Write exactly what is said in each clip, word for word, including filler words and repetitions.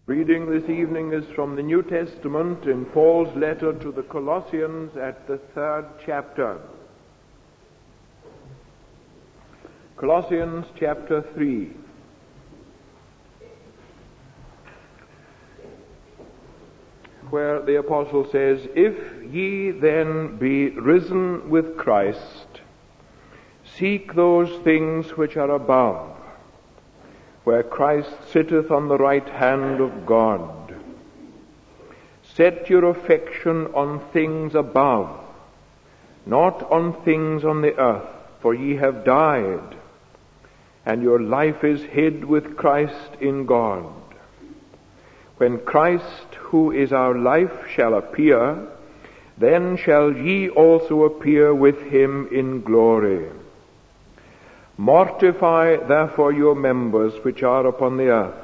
Reading this evening is from the New Testament in Paul's letter to the Colossians at the third chapter. Colossians chapter three. Where the apostle says, "If ye then be risen with Christ, seek those things which are above, where Christ sitteth on the right hand of God. Set your affection on things above, not on things on the earth, for ye have died, and your life is hid with Christ in God. When Christ, who is our life, shall appear, then shall ye also appear with him in glory. Mortify therefore your members which are upon the earth: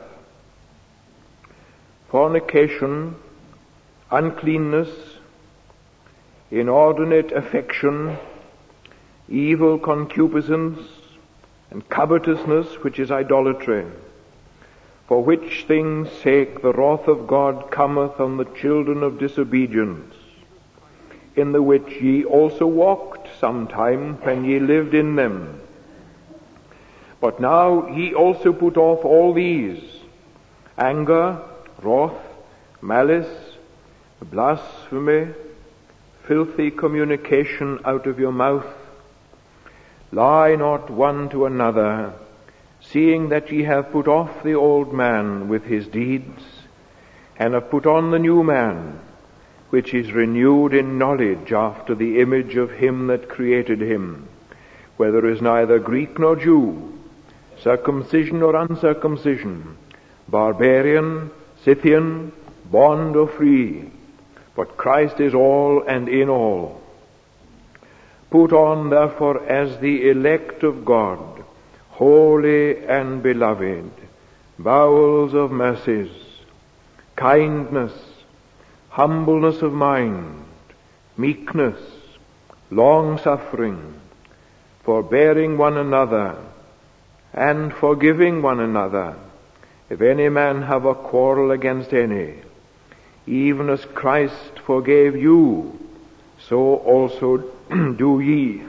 fornication, uncleanness, inordinate affection, evil concupiscence, and covetousness, which is idolatry. For which things' sake the wrath of God cometh on the children of disobedience, in the which ye also walked sometime when ye lived in them. But now ye also put off all these: anger, wrath, malice, blasphemy, filthy communication out of your mouth. Lie not one to another, seeing that ye have put off the old man with his deeds, and have put on the new man, which is renewed in knowledge after the image of him that created him, where there is neither Greek nor Jew, circumcision or uncircumcision, barbarian, Scythian, bond or free, but Christ is all and in all. Put on therefore as the elect of God, holy and beloved, bowels of mercies, kindness, humbleness of mind, meekness, long-suffering, forbearing one another, and forgiving one another, if any man have a quarrel against any. Even as Christ forgave you, so also do ye.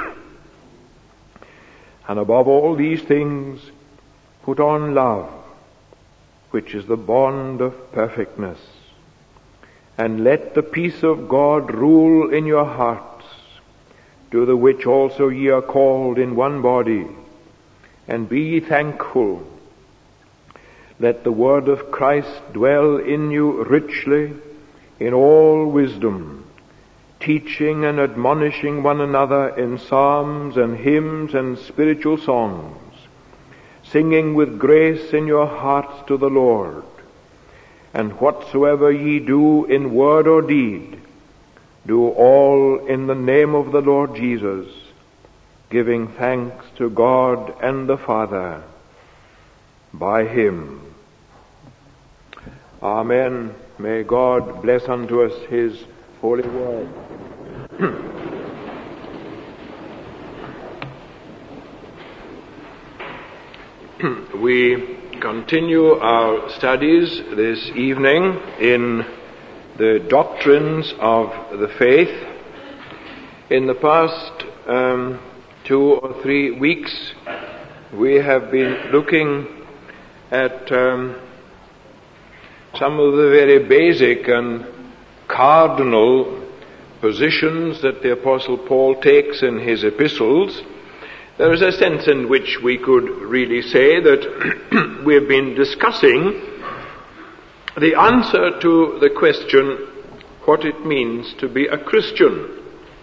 And above all these things, put on love, which is the bond of perfectness. And let the peace of God rule in your hearts, to the which also ye are called in one body. And be ye thankful. Let the word of Christ dwell in you richly in all wisdom, teaching and admonishing one another in psalms and hymns and spiritual songs, singing with grace in your hearts to the Lord. And whatsoever ye do in word or deed, do all in the name of the Lord Jesus, giving thanks to God and the Father by him. Amen. May God bless unto us his holy word. We continue our studies this evening in the doctrines of the faith. In the past um, two or three weeks, we have been looking at um, some of the very basic and cardinal positions that the Apostle Paul takes in his epistles. There is a sense in which we could really say that we have been discussing the answer to the question, what it means to be a Christian.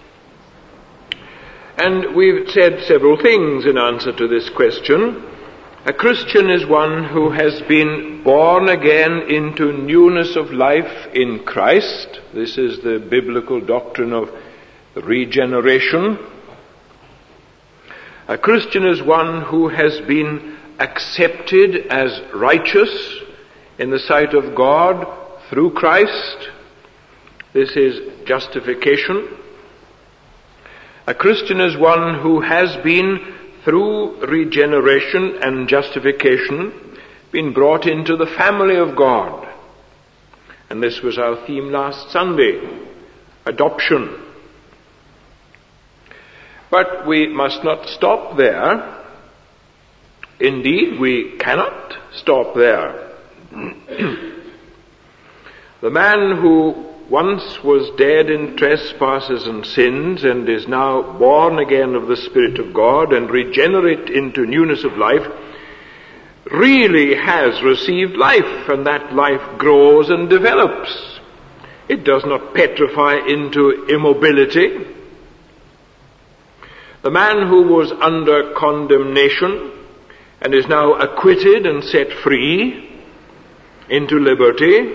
And we've said several things in answer to this question. A Christian is one who has been born again into newness of life in Christ. This is the biblical doctrine of regeneration. A Christian is one who has been accepted as righteous in the sight of God through Christ. This is justification. A Christian is one who has been, through regeneration and justification, been brought into the family of God. And this was our theme last Sunday, adoption. But we must not stop there. Indeed, we cannot stop there. The man who once was dead in trespasses and sins and is now born again of the Spirit of God and regenerate into newness of life, really has received life, and that life grows and develops. It does not petrify into immobility. The man who was under condemnation and is now acquitted and set free into liberty,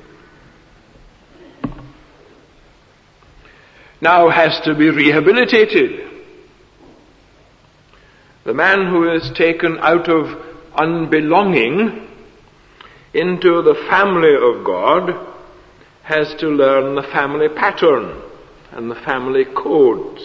now has to be rehabilitated. The man who is taken out of unbelonging into the family of God has to learn the family pattern and the family codes.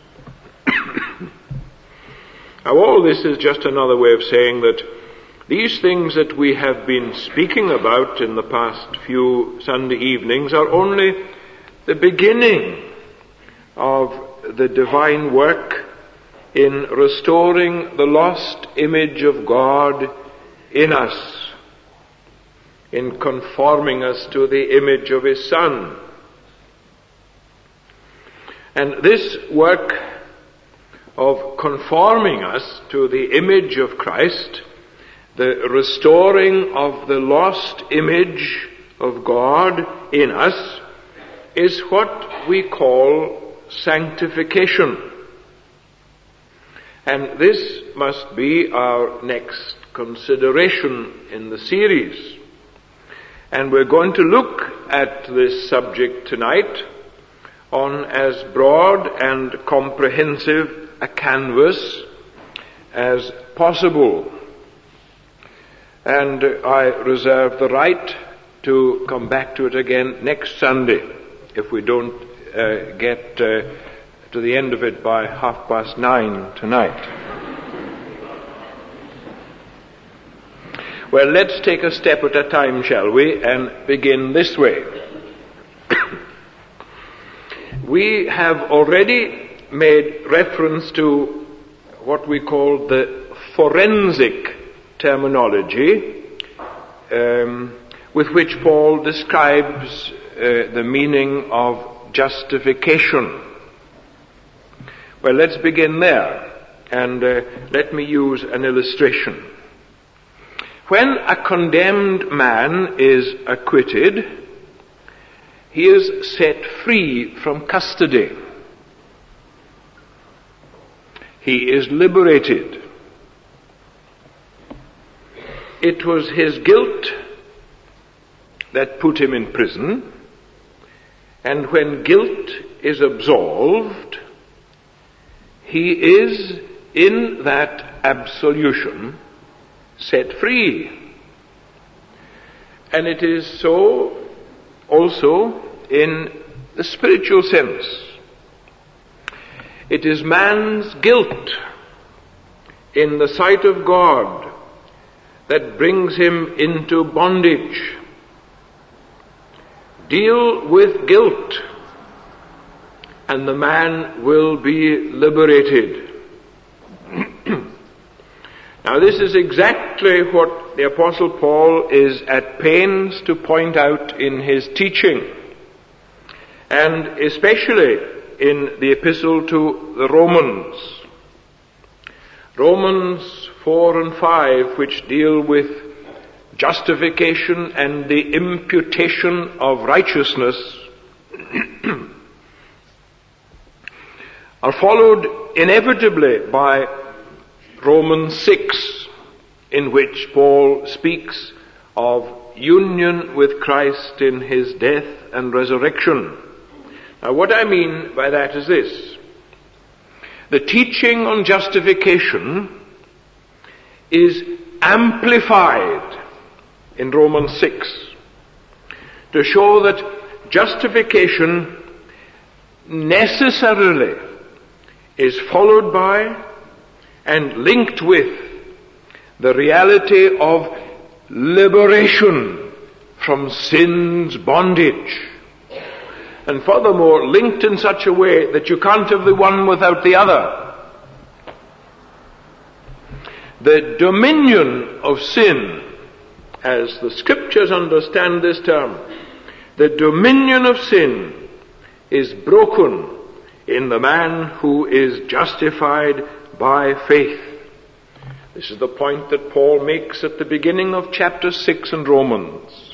Now, all this is just another way of saying that these things that we have been speaking about in the past few Sunday evenings are only the beginning of the divine work in restoring the lost image of God in us, in conforming us to the image of His Son. And this work of conforming us to the image of Christ, the restoring of the lost image of God in us, is what we call sanctification. And this must be our next consideration in the series. And we're going to look at this subject tonight on as broad and comprehensive a canvas as possible. And I reserve the right to come back to it again next Sunday if we don't uh, get uh, to the end of it by half past nine tonight. Well, let's take a step at a time, shall we, and begin this way. We have already made reference to what we call the forensic terminology um, with which Paul describes uh, the meaning of justification. Well, let's begin there, and uh, let me use an illustration. When a condemned man is acquitted, he is set free from custody. He is liberated. It was his guilt that put him in prison, and when guilt is absolved, he is, in that absolution, set free. And it is so also in the spiritual sense. It is man's guilt in the sight of God that brings him into bondage. Deal with guilt, and the man will be liberated. Now, this is exactly what the Apostle Paul is at pains to point out in his teaching, and especially in the epistle to the Romans. Romans four and five, which deal with justification and the imputation of righteousness, are followed inevitably by Romans six, in which Paul speaks of union with Christ in his death and resurrection. Now, what I mean by that is this. The teaching on justification is amplified in Romans six to show that justification necessarily is followed by and linked with the reality of liberation from sin's bondage. And furthermore, linked in such a way that you can't have the one without the other. The dominion of sin, as the scriptures understand this term, the dominion of sin is broken in the man who is justified by faith. This is the point that Paul makes at the beginning of chapter six in Romans.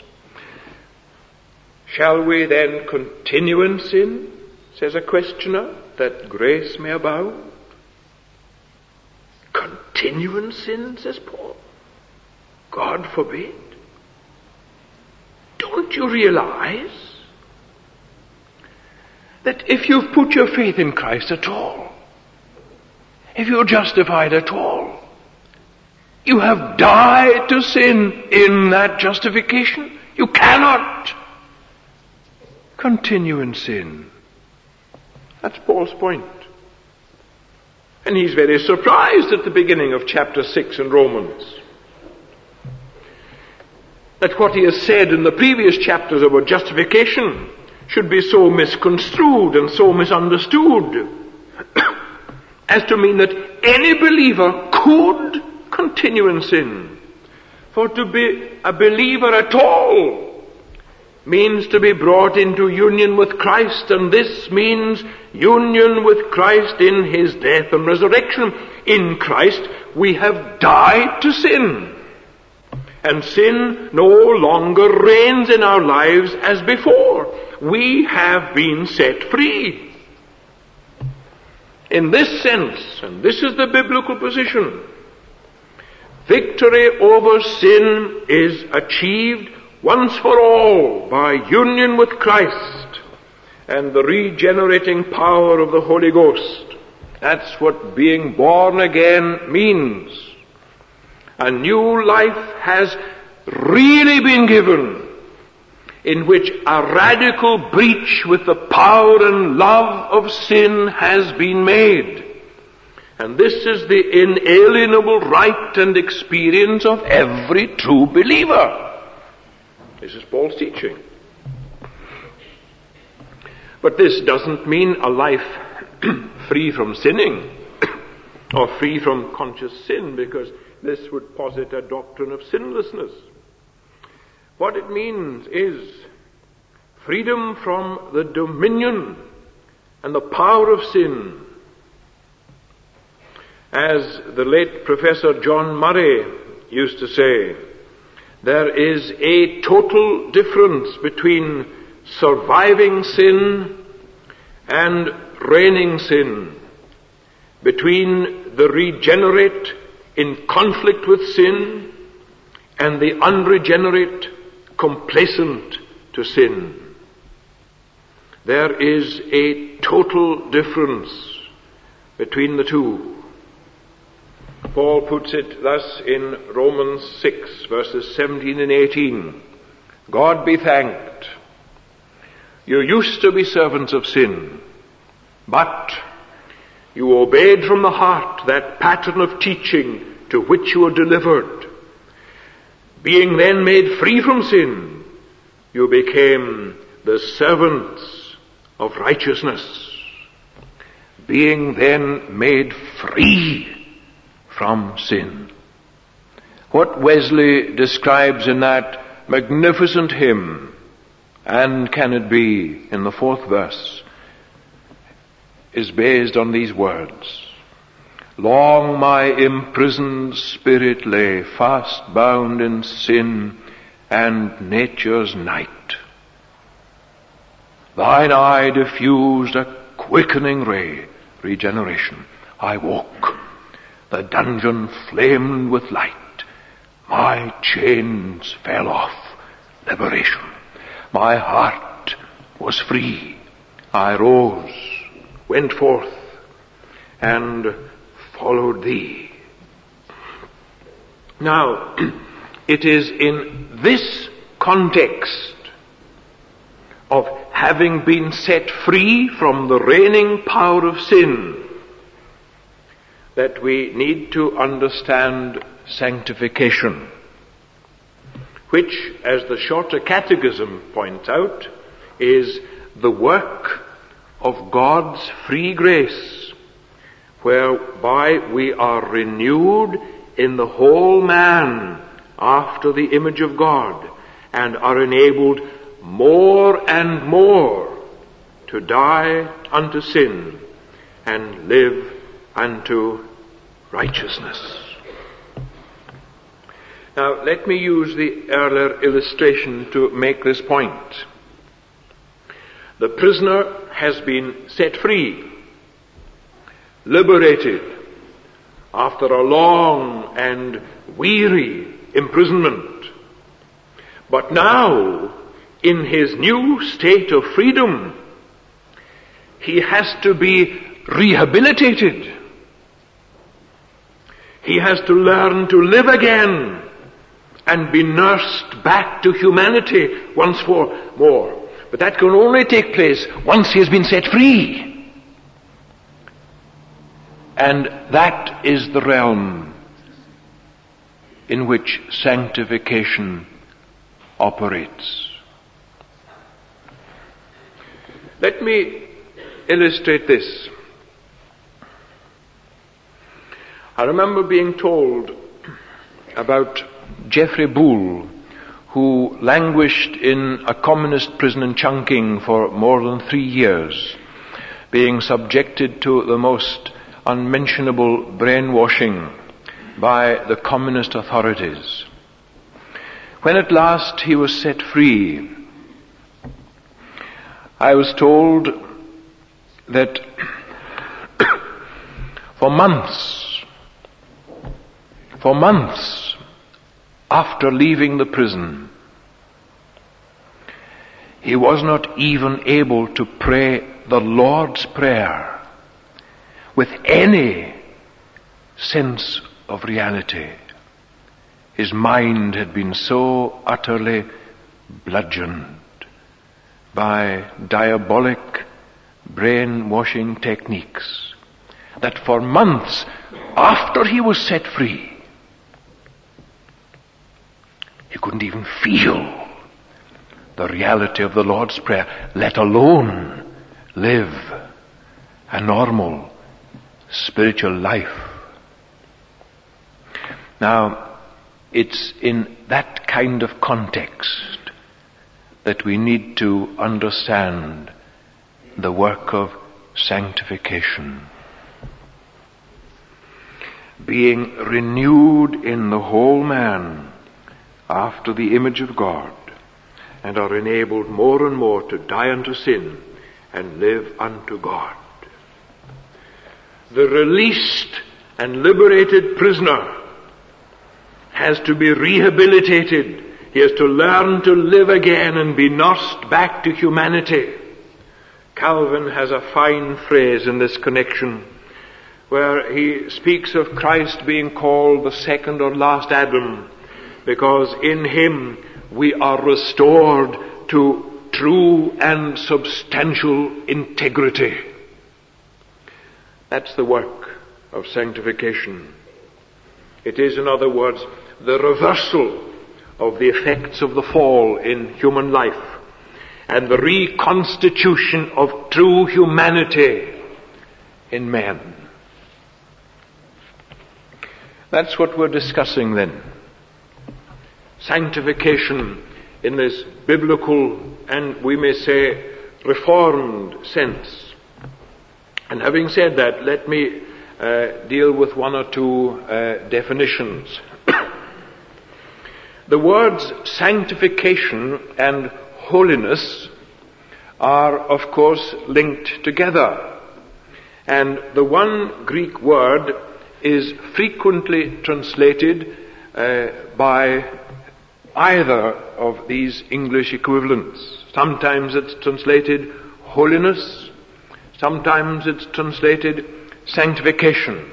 Shall we then continue in sin, says a questioner, that grace may abound? Continue in sin, says Paul. God forbid. Don't you realize that if you've put your faith in Christ at all, if you're justified at all, you have died to sin in that justification? You cannot continue in sin. That's Paul's point. And he's very surprised at the beginning of chapter six in Romans that what he has said in the previous chapters about justification should be so misconstrued and so misunderstood as to mean that any believer could continue in sin. For to be a believer at all means to be brought into union with Christ, and this means union with Christ in his death and resurrection. In Christ we have died to sin, and sin no longer reigns in our lives as before. We have been set free. In this sense, and this is the biblical position, victory over sin is achieved once for all by union with Christ and the regenerating power of the Holy Ghost. That's what being born again means. A new life has really been given, in which a radical breach with the power and love of sin has been made. And this is the inalienable right and experience of every true believer. This is Paul's teaching. But this doesn't mean a life free from sinning or free from conscious sin, because this would posit a doctrine of sinlessness. What it means is freedom from the dominion and the power of sin. As the late Professor John Murray used to say, there is a total difference between surviving sin and reigning sin, between the regenerate in conflict with sin and the unregenerate complacent to sin. There is a total difference between the two. Paul puts it thus in Romans six, verses seventeen and eighteen. God be thanked. You used to be servants of sin, but you obeyed from the heart that pattern of teaching to which you were delivered. Being then made free from sin, you became the servants of righteousness. Being then made free from sin. What Wesley describes in that magnificent hymn, and can it be, in the fourth verse, is based on these words. Long my imprisoned spirit lay, fast bound in sin and nature's night. Thine eye diffused a quickening ray, regeneration. I woke. The dungeon flamed with light. My chains fell off. Liberation. My heart was free. I rose, went forth, and followed thee. Now, it is in this context of having been set free from the reigning power of sin that we need to understand sanctification. which, as the Shorter Catechism points out, is the work of God's free grace, whereby we are renewed in the whole man after the image of God, and are enabled more and more to die unto sin and live unto righteousness. Now, let me use the earlier illustration to make this point. The prisoner has been set free, liberated, after a long and weary imprisonment. But now, in his new state of freedom, he has to be rehabilitated. He has to learn to live again and be nursed back to humanity once more. But that can only take place once he has been set free. And that is the realm in which sanctification operates. Let me illustrate this. I remember being told about Geoffrey Boole, who languished in a communist prison in Chungking for more than three years, being subjected to the most unmentionable brainwashing by the communist authorities. When at last he was set free, I was told that for months, for months, after leaving the prison, he was not even able to pray the Lord's Prayer with any sense of reality. His mind had been so utterly bludgeoned by diabolic brainwashing techniques that for months after he was set free, he couldn't even feel the reality of the Lord's Prayer, let alone live a normal spiritual life. Now, it's in that kind of context that we need to understand the work of sanctification. Being renewed in the whole man after the image of God, and are enabled more and more to die unto sin and live unto God. The released and liberated prisoner has to be rehabilitated. He has to learn to live again and be nursed back to humanity. Calvin has a fine phrase in this connection where he speaks of Christ being called the second or last Adam, because in him we are restored to true and substantial integrity. That's the work of sanctification. It is, in other words, the reversal of the effects of the fall in human life and the reconstitution of true humanity in men. That's what we're discussing then. Sanctification in this biblical and, we may say, reformed sense. And having said that, let me uh, deal with one or two uh, definitions. The words sanctification and holiness are, of course, linked together. And the one Greek word is frequently translated uh, by either of these English equivalents. Sometimes it's translated holiness, sometimes it's translated sanctification.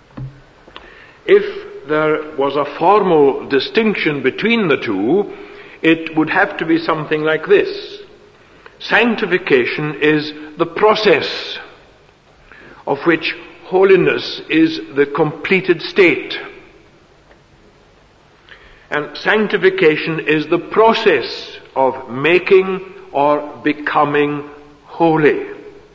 If there was a formal distinction between the two, it would have to be something like this. Sanctification is the process of which holiness is the completed state. And sanctification is the process of making or becoming holy.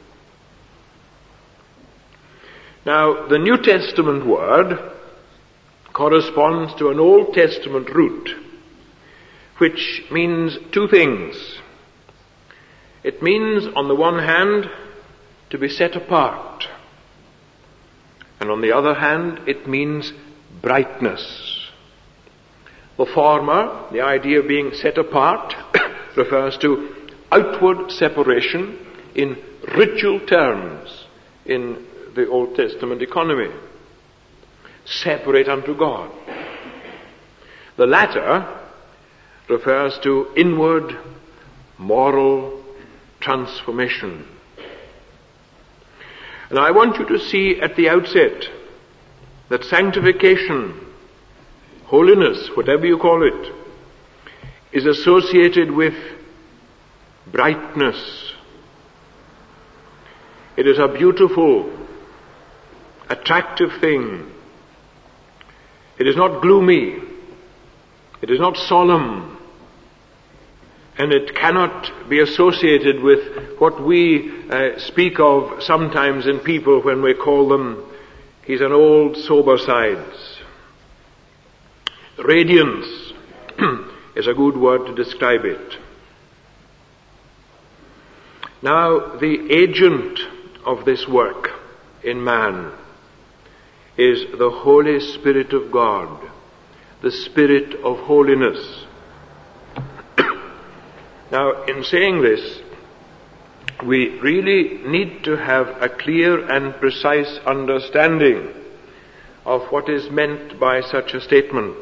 Now, the New Testament word corresponds to an Old Testament root, which means two things. It means, on the one hand, to be set apart, and on the other hand, it means brightness. The former, the idea of being set apart, refers to outward separation in ritual terms in the Old Testament economy. Separate unto God. The latter refers to inward moral transformation. And I want you to see at the outset that sanctification, holiness, whatever you call it, is associated with brightness. It is a beautiful, attractive thing. It is not gloomy. It is not solemn. And it cannot be associated with what we uh, speak of sometimes in people when we call them, he's an old sober sides. Radiance is a good word to describe it. Now, the agent of this work in man is the Holy Spirit of God, the Spirit of holiness. Now, in saying this, we really need to have a clear and precise understanding of what is meant by such a statement.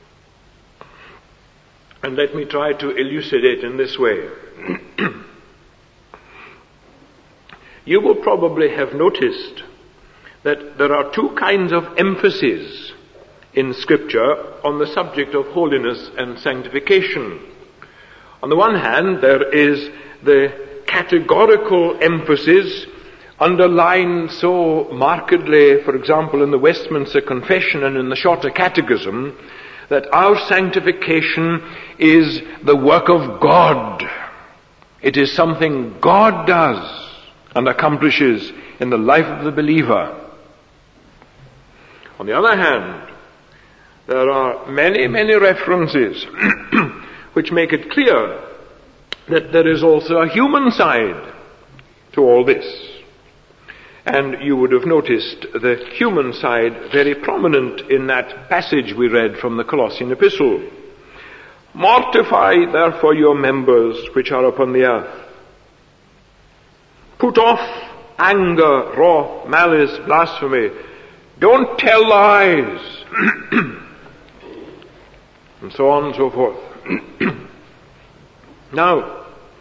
And let me try to elucidate in this way. You will probably have noticed that there are two kinds of emphasis in Scripture on the subject of holiness and sanctification. On the one hand, there is the categorical emphasis underlined so markedly, for example, in the Westminster Confession and in the Shorter Catechism, that our sanctification is the work of God. It is something God does and accomplishes in the life of the believer. On the other hand, there are many, many references which make it clear that there is also a human side to all this. And you would have noticed the human side very prominent in that passage we read from the Colossian epistle. Mortify therefore your members which are upon the earth. Put off anger, wrath, malice, blasphemy. Don't tell lies. And so on and so forth. Now,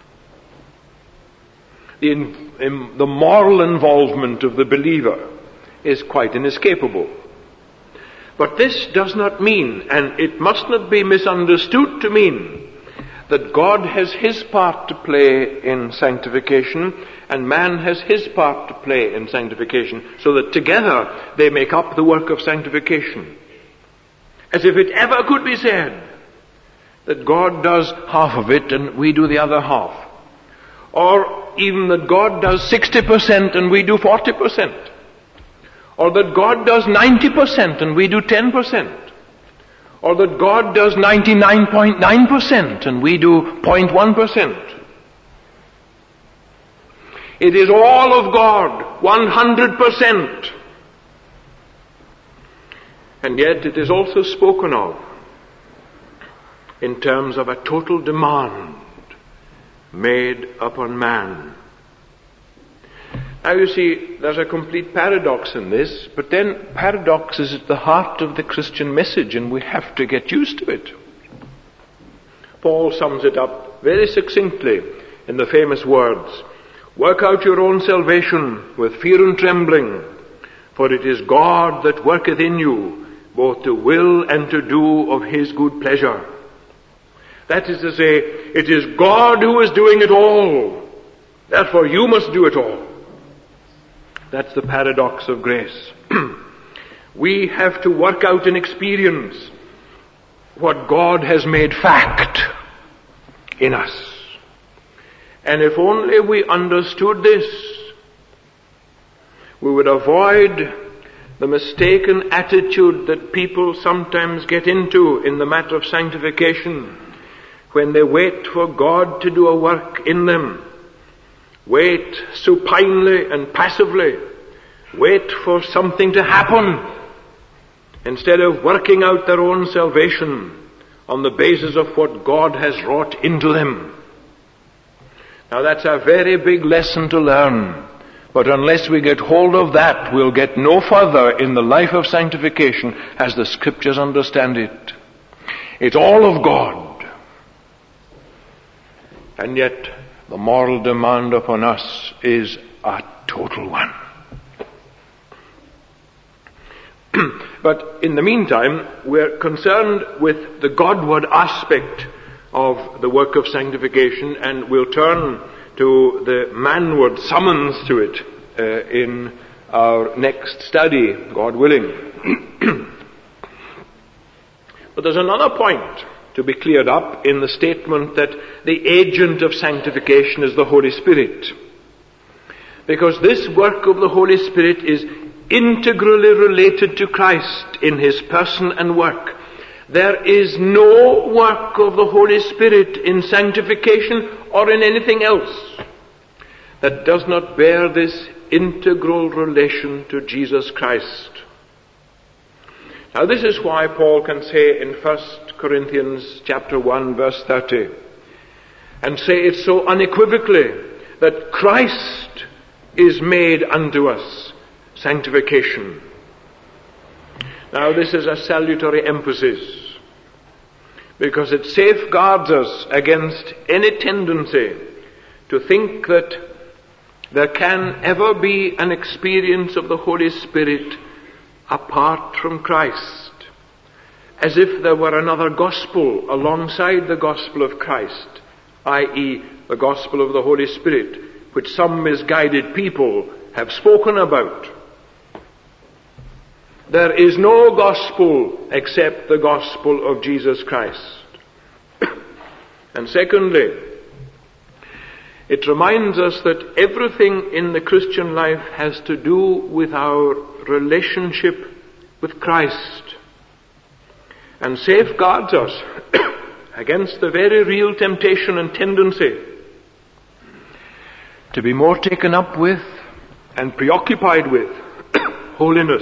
the, in, in, the moral involvement of the believer is quite inescapable. But this does not mean, and it must not be misunderstood to mean, that God has his part to play in sanctification and man has his part to play in sanctification, so that together they make up the work of sanctification. As if it ever could be said that God does half of it and we do the other half. Or even that God does sixty percent and we do forty percent. Or that God does ninety percent and we do ten percent. Or that God does ninety-nine point nine percent and we do zero point one percent. It is all of God, one hundred percent. And yet it is also spoken of in terms of a total demand made upon man. Now you see, there's a complete paradox in this, but then paradox is at the heart of the Christian message and we have to get used to it. Paul sums it up very succinctly in the famous words, work out your own salvation with fear and trembling, for it is God that worketh in you, both to will and to do of his good pleasure. That is to say, it is God who is doing it all. Therefore you must do it all. That's the paradox of grace. We have to work out an experience what God has made fact in us. And if only we understood this, we would avoid the mistaken attitude that people sometimes get into in the matter of sanctification when they wait for God to do a work in them. Wait supinely and passively. Wait for something to happen instead of working out their own salvation on the basis of what God has wrought into them. Now that's a very big lesson to learn. But unless we get hold of that, we'll get no further in the life of sanctification as the Scriptures understand it. It's all of God. And yet, the moral demand upon us is a total one. But in the meantime, we're concerned with the Godward aspect of the work of sanctification, and we'll turn to the manward summons to it uh, in our next study, God willing. But there's another point to be cleared up in the statement that the agent of sanctification is the Holy Spirit. Because this work of the Holy Spirit is integrally related to Christ in His person and work. There is no work of the Holy Spirit in sanctification or in anything else that does not bear this integral relation to Jesus Christ. Now this is why Paul can say in First Corinthians chapter one verse thirty, and say it so unequivocally, that Christ is made unto us sanctification. Now this is a salutary emphasis, because it safeguards us against any tendency to think that there can ever be an experience of the Holy Spirit apart from Christ, as if there were another gospel alongside the gospel of Christ, that is the gospel of the Holy Spirit, which some misguided people have spoken about. There is no gospel except the gospel of Jesus Christ. And secondly, it reminds us that everything in the Christian life has to do with our relationship with Christ, and safeguards us against the very real temptation and tendency to be more taken up with and preoccupied with holiness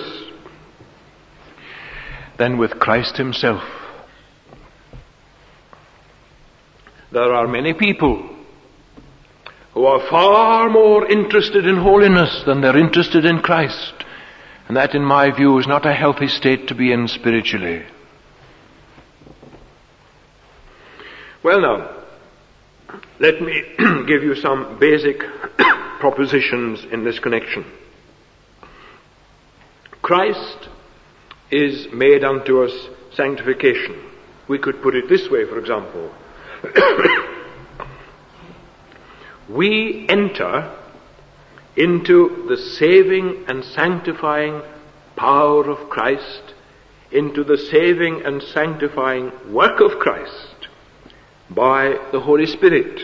than with Christ Himself. There are many people who are far more interested in holiness than they're interested in Christ. And that, in my view, is not a healthy state to be in spiritually. Well now, let me give you some basic propositions in this connection. Christ is made unto us sanctification. We could put it this way, for example. We enter into the saving and sanctifying power of Christ, into the saving and sanctifying work of Christ by the Holy Spirit.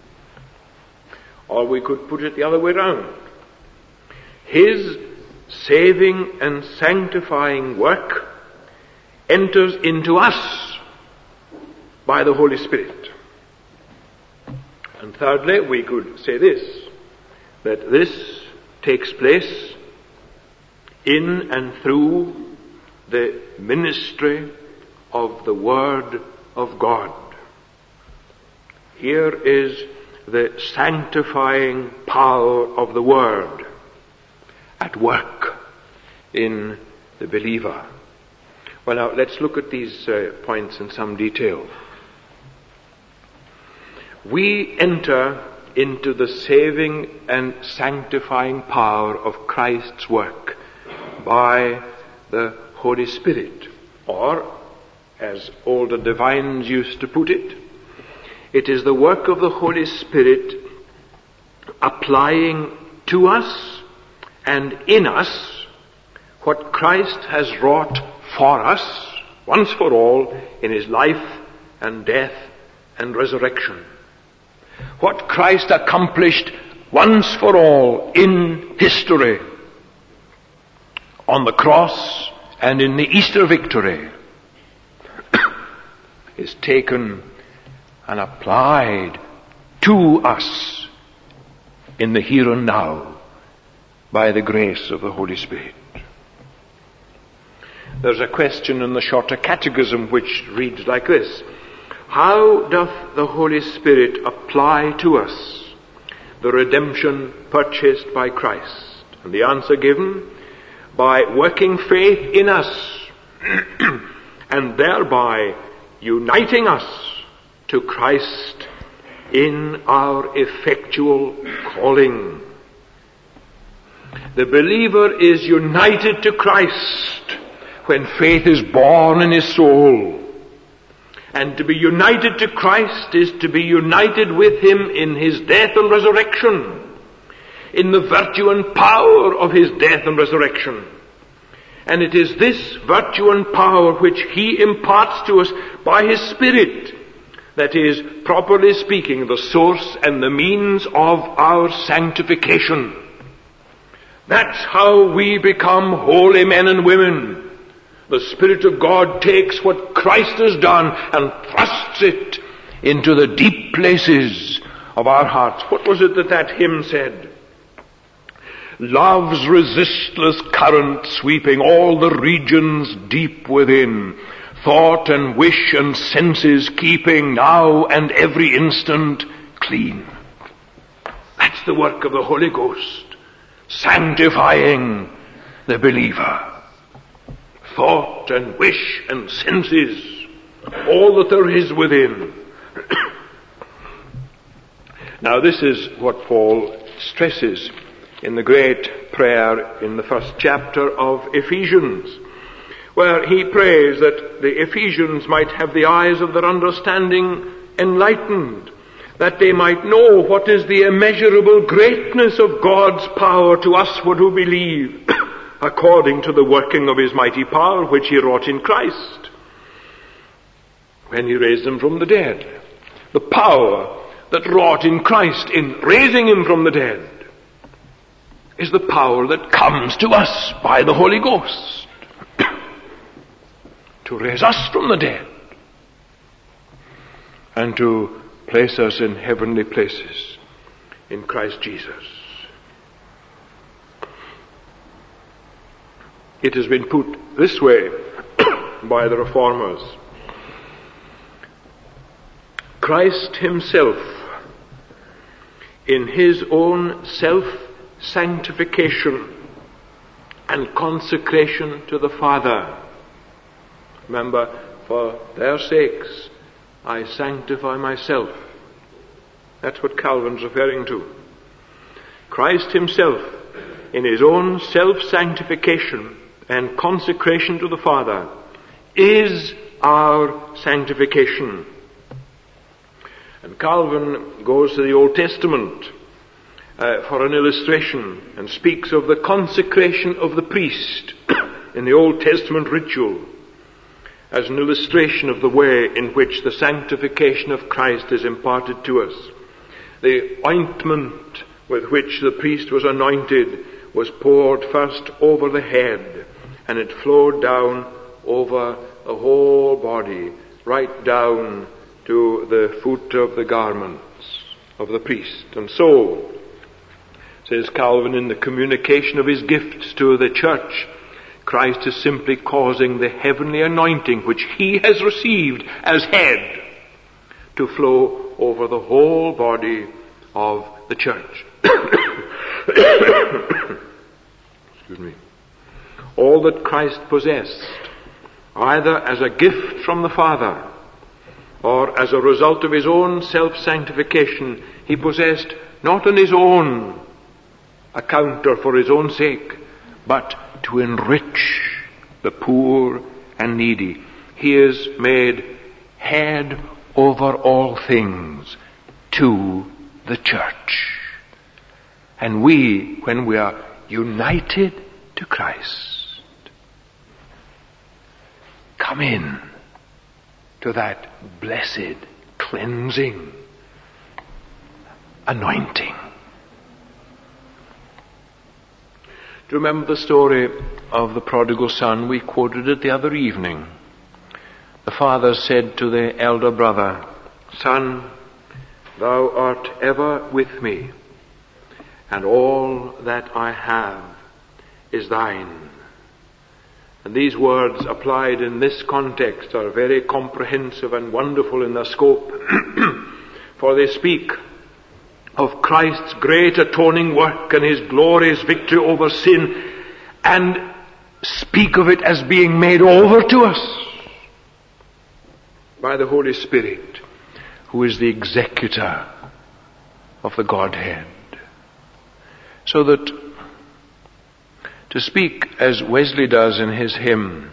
Or we could put it the other way round. His saving and sanctifying work enters into us by the Holy Spirit. And thirdly, we could say this, that this takes place in and through the ministry of the Word of God. Here is the sanctifying power of the Word at work in the believer. Well, now let's look at these uh, points in some detail. We enter into the saving and sanctifying power of Christ's work by the Holy Spirit, or, as older divines used to put it, it is the work of the Holy Spirit applying to us and in us what Christ has wrought for us, once for all in his life and death and resurrection. What Christ accomplished once for all in history on the cross and in the Easter victory is taken and applied to us in the here and now by the grace of the Holy Spirit. There's a question in the Shorter Catechism which reads like this: how doth the Holy Spirit apply to us the redemption purchased by Christ? And the answer given: by working faith in us and thereby uniting us to Christ in our effectual calling. The believer is united to Christ when faith is born in his soul. And to be united to Christ is to be united with him in his death and resurrection, in the virtue and power of his death and resurrection. And it is this virtue and power which he imparts to us by his Spirit that is, properly speaking, the source and the means of our sanctification. That's how we become holy men and women. The Spirit of God takes what Christ has done and thrusts it into the deep places of our hearts. What was it that that hymn said? Love's resistless current sweeping all the regions deep within, thought and wish and senses keeping now and every instant clean. That's the work of the Holy Ghost, sanctifying the believer. Thought and wish and senses, all that there is within. Now this is what Paul stresses in the great prayer in the first chapter of Ephesians, where he prays that the Ephesians might have the eyes of their understanding enlightened, that they might know what is the immeasurable greatness of God's power to us who believe, according to the working of his mighty power which he wrought in Christ when he raised him from the dead. The power that wrought in Christ in raising him from the dead is the power that comes to us by the Holy Ghost to raise us from the dead and to place us in heavenly places in Christ Jesus. It has been put this way by the Reformers. Christ himself, in his own self-sanctification and consecration to the Father. Remember, for their sakes I sanctify myself. That's what Calvin's referring to. Christ himself, in his own self-sanctification and consecration to the Father, is our sanctification. And Calvin goes to the Old Testament uh, for an illustration and speaks of the consecration of the priest in the Old Testament ritual as an illustration of the way in which the sanctification of Christ is imparted to us. The ointment with which the priest was anointed was poured first over the head, and it flowed down over the whole body, right down to the foot of the garments of the priest. And so, says Calvin, in the communication of his gifts to the church, Christ is simply causing the heavenly anointing which he has received as head to flow over the whole body of the church. Excuse me. All that Christ possessed, either as a gift from the Father or as a result of his own self-sanctification, he possessed not on his own account or for his own sake, but to enrich the poor and needy. He is made head over all things to the church. And we, when we are united to Christ, come in to that blessed, cleansing anointing. Do you remember the story of the prodigal son? We quoted it the other evening. The father said to the elder brother, "Son, thou art ever with me, and all that I have is thine." And these words applied in this context are very comprehensive and wonderful in their scope, for they speak of Christ's great atoning work and his glorious victory over sin, and speak of it as being made over to us by the Holy Spirit, who is the executor of the Godhead. So that, to speak as Wesley does in his hymn,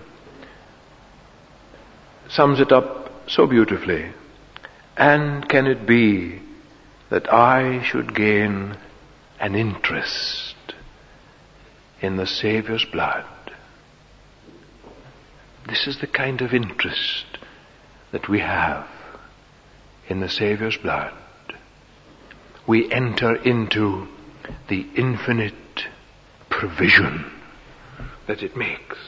sums it up so beautifully. And can it be that I should gain an interest in the Saviour's blood? This is the kind of interest that we have in the Saviour's blood. We enter into the infinite provision that it makes.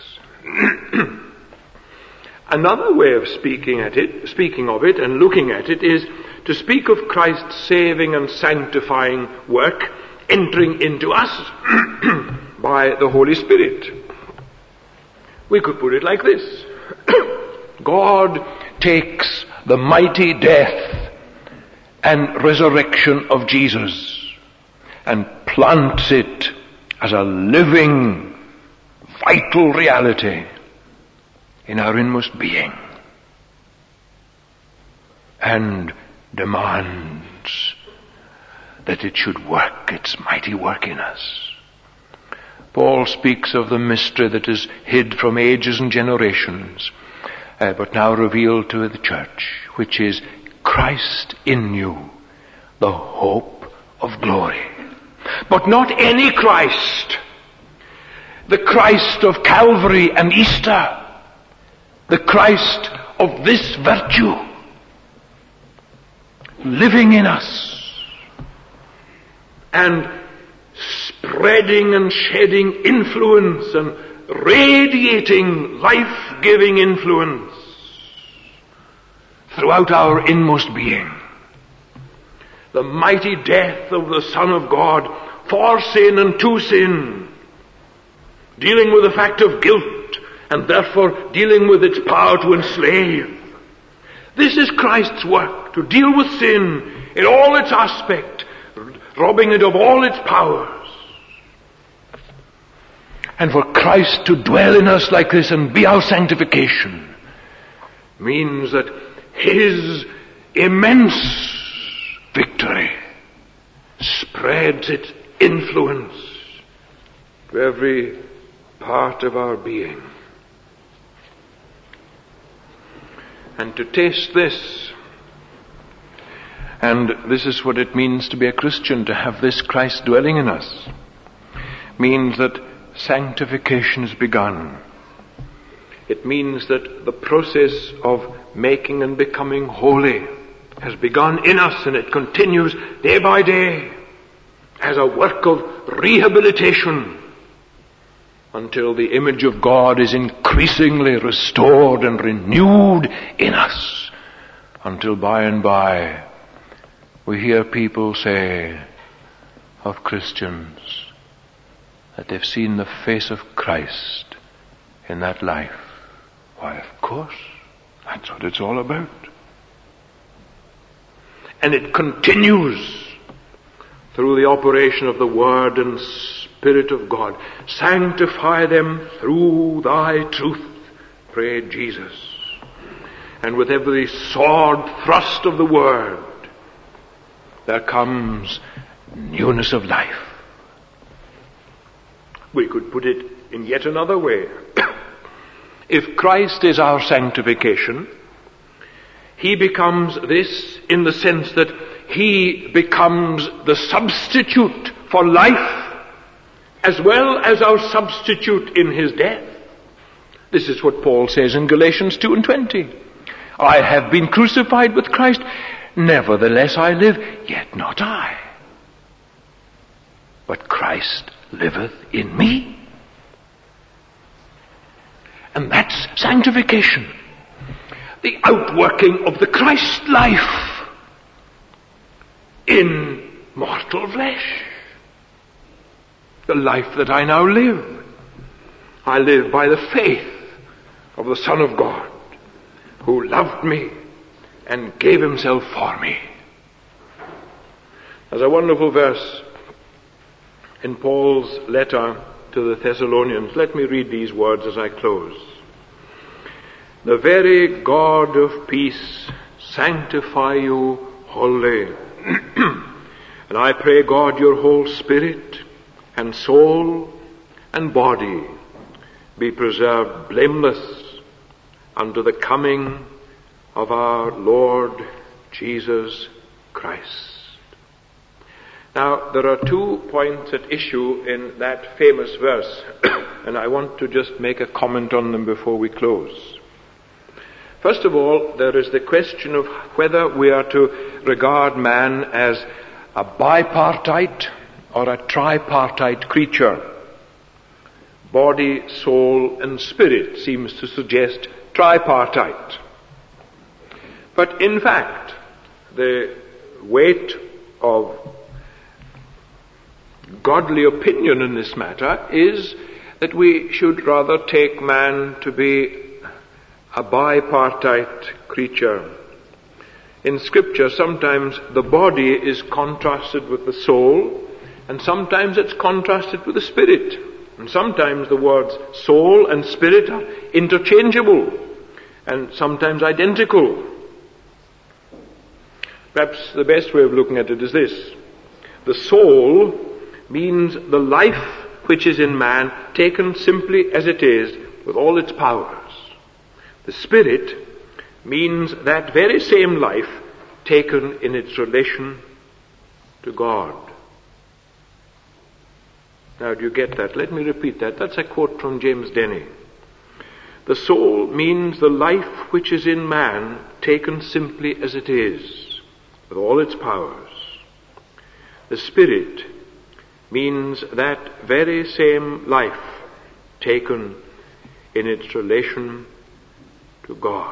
Another way of speaking at it, speaking of it and looking at it, is to speak of Christ's saving and sanctifying work entering into us by the Holy Spirit. We could put it like this. God takes the mighty death and resurrection of Jesus and plants it as a living, vital reality in our inmost being, and demands that it should work its mighty work in us. Paul speaks of the mystery that is hid from ages and generations, uh, but now revealed to the church, which is Christ in you, the hope of glory. But not any Christ. The Christ of Calvary and Easter. The Christ of this virtue living in us and spreading and shedding influence and radiating life-giving influence throughout our inmost being. The mighty death of the Son of God for sin and to sin, dealing with the fact of guilt and therefore dealing with its power to enslave. This is Christ's work, to deal with sin in all its aspect, robbing it of all its powers. And for Christ to dwell in us like this and be our sanctification means that his immense victory spreads its influence to every part of our being. And to taste this, and this is what it means to be a Christian, to have this Christ dwelling in us, means that sanctification is begun. It means that the process of making and becoming holy has begun in us, and it continues day by day as a work of rehabilitation until the image of God is increasingly restored and renewed in us, until by and by we hear people say of Christians that they've seen the face of Christ in that life. Why, of course, that's what it's all about. And it continues through the operation of the Word and Spirit of God. Sanctify them through thy truth, prayed Jesus. And with every sword thrust of the Word, there comes newness of life. We could put it in yet another way. If Christ is our sanctification, he becomes this in the sense that he becomes the substitute for life, as well as our substitute in his death. This is what Paul says in Galatians two and twenty. I have been crucified with Christ, nevertheless I live, yet not I, but Christ liveth in me. And that's sanctification. The outworking of the Christ life in mortal flesh. The life that I now live, I live by the faith of the Son of God, who loved me and gave himself for me. There's a wonderful verse in Paul's letter to the Thessalonians. Let me read these words as I close. The very God of peace sanctify you wholly. And I pray God your whole spirit and soul and body be preserved blameless unto the coming of our Lord Jesus Christ. Now, there are two points at issue in that famous verse, and I want to just make a comment on them before we close. First of all, there is the question of whether we are to regard man as a bipartite or a tripartite creature. Body, soul, and spirit seems to suggest tripartite. But in fact, the weight of godly opinion in this matter is that we should rather take man to be a bipartite creature. In Scripture, sometimes the body is contrasted with the soul, and sometimes it's contrasted with the spirit. And sometimes the words soul and spirit are interchangeable, and sometimes identical. Perhaps the best way of looking at it is this. The soul means the life which is in man taken simply as it is, with all its powers. The spirit means that very same life taken in its relation to God. Now, do you get that? Let me repeat that. That's a quote from James Denny. The soul means the life which is in man taken simply as it is, with all its powers. The spirit means that very same life taken in its relation to God.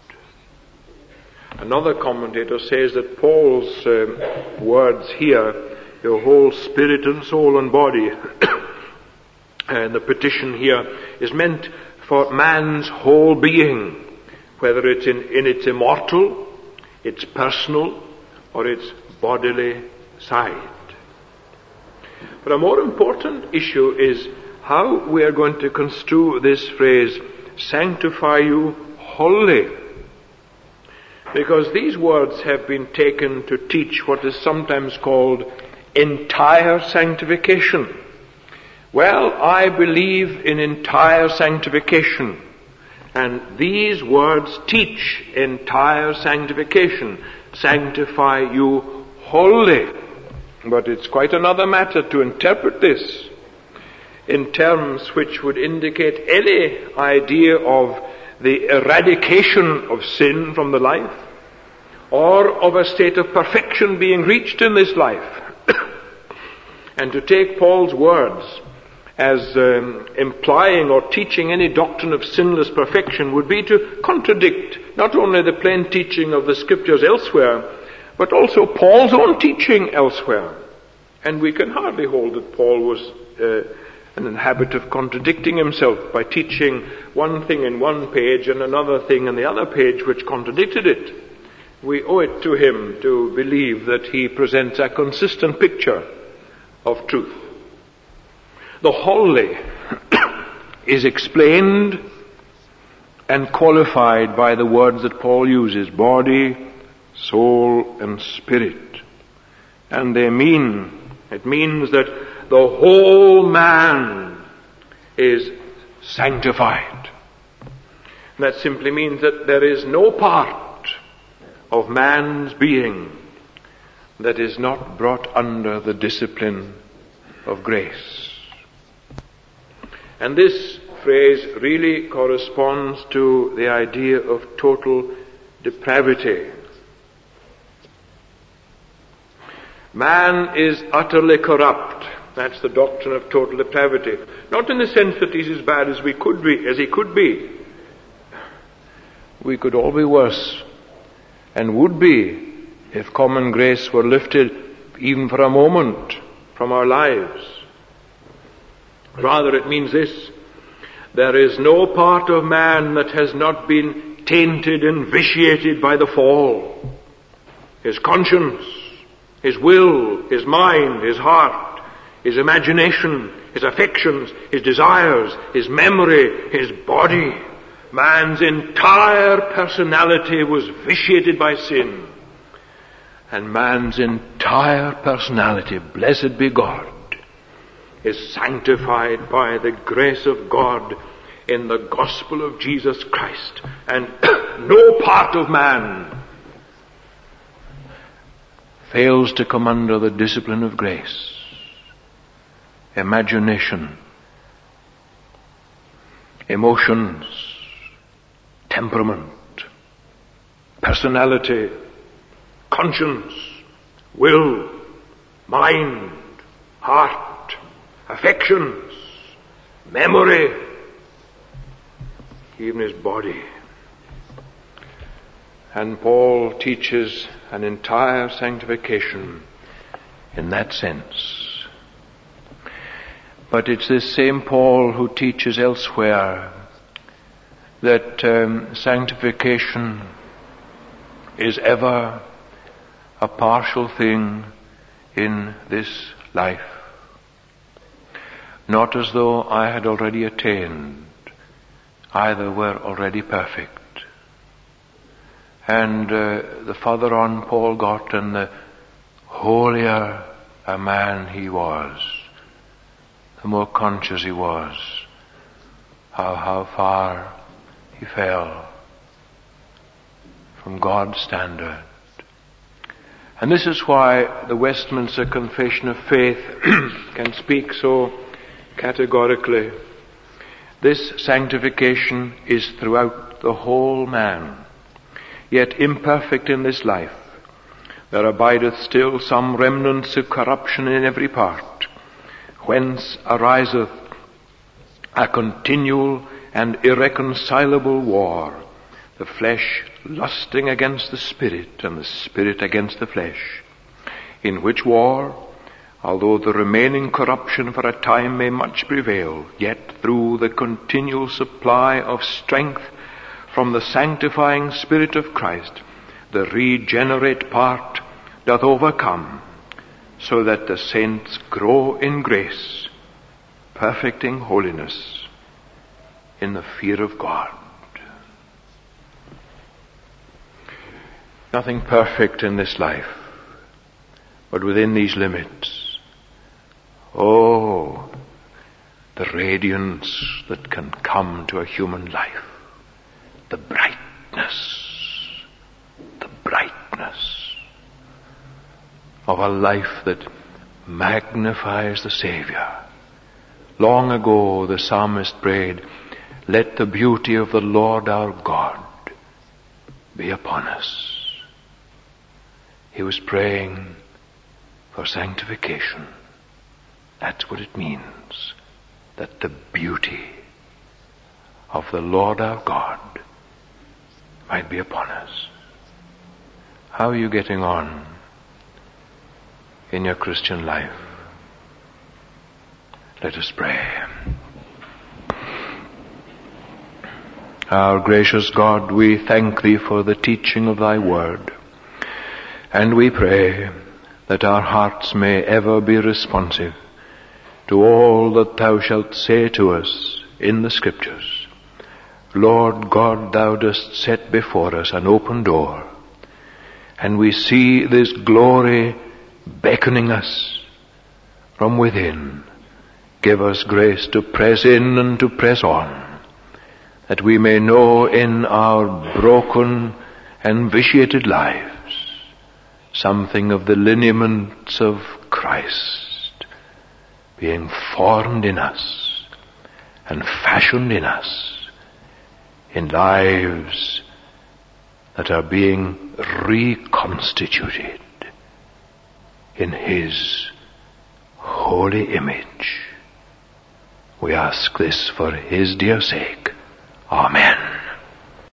Another commentator says that Paul's uh, words here, your whole spirit and soul and body, and the petition here is meant for man's whole being, whether it's in, in its immortal, its personal, or its bodily side. But a more important issue is how we are going to construe this phrase, sanctify you wholly. Because these words have been taken to teach what is sometimes called entire sanctification. Well, I believe in entire sanctification, and these words teach entire sanctification. Sanctify you wholly. But it's quite another matter to interpret this in terms which would indicate any idea of the eradication of sin from the life, or of a state of perfection being reached in this life. And to take Paul's words as um, implying or teaching any doctrine of sinless perfection would be to contradict not only the plain teaching of the Scriptures elsewhere, but also Paul's own teaching elsewhere. And we can hardly hold that Paul was uh, in the habit of contradicting himself by teaching one thing in one page and another thing in the other page which contradicted it. We owe it to him to believe that he presents a consistent picture of truth. The wholly is explained and qualified by the words that Paul uses, body, soul, and spirit. And they mean, it means that the whole man is sanctified. And that simply means that there is no part of man's being that is not brought under the discipline of grace. And this phrase really corresponds to the idea of total depravity. Man is utterly corrupt. That's the doctrine of total depravity. Not in the sense that he's as bad as we could be, as he could be. We could all be worse, and would be, if common grace were lifted even for a moment from our lives. Rather, it means this: there is no part of man that has not been tainted and vitiated by the fall. His conscience, his will, his mind, his heart, his imagination, his affections, his desires, his memory, his body. Man's entire personality was vitiated by sin. And man's entire personality, blessed be God, is sanctified by the grace of God in the gospel of Jesus Christ. And no part of man fails to come under the discipline of grace. Imagination, emotions, temperament, personality, conscience, will, mind, heart, affections, memory, even his body. And Paul teaches an entire sanctification in that sense. But it's this same Paul who teaches elsewhere that um, sanctification is ever a partial thing in this life. Not as though I had already attained, either were already perfect. And uh, the further on Paul got, and the holier a man he was, the more conscious he was how, how far he fell from God's standard. And this is why the Westminster Confession of Faith can speak so categorically. This sanctification is throughout the whole man, yet imperfect in this life. There abideth still some remnants of corruption in every part, whence ariseth a continual and irreconcilable war, the flesh lusting against the Spirit, and the Spirit against the flesh, in which war, although the remaining corruption for a time may much prevail, yet through the continual supply of strength from the sanctifying Spirit of Christ, the regenerate part doth overcome, so that the saints grow in grace, perfecting holiness in the fear of God. Nothing perfect in this life, but within these limits, oh, the radiance that can come to a human life, the brightness, the brightness of a life that magnifies the Savior. Long ago the psalmist prayed, "Let the beauty of the Lord our God be upon us." He was praying for sanctification. That's what it means, that the beauty of the Lord our God might be upon us. How are you getting on in your Christian life? Let us pray. Our gracious God, we thank Thee for the teaching of Thy word, and we pray that our hearts may ever be responsive to all that Thou shalt say to us in the Scriptures. Lord God, Thou dost set before us an open door, and we see this glory beckoning us from within. Give us grace to press in and to press on, that we may know in our broken and vitiated lives something of the lineaments of Christ being formed in us, and fashioned in us in lives that are being reconstituted in His holy image. We ask this for His dear sake. Amen.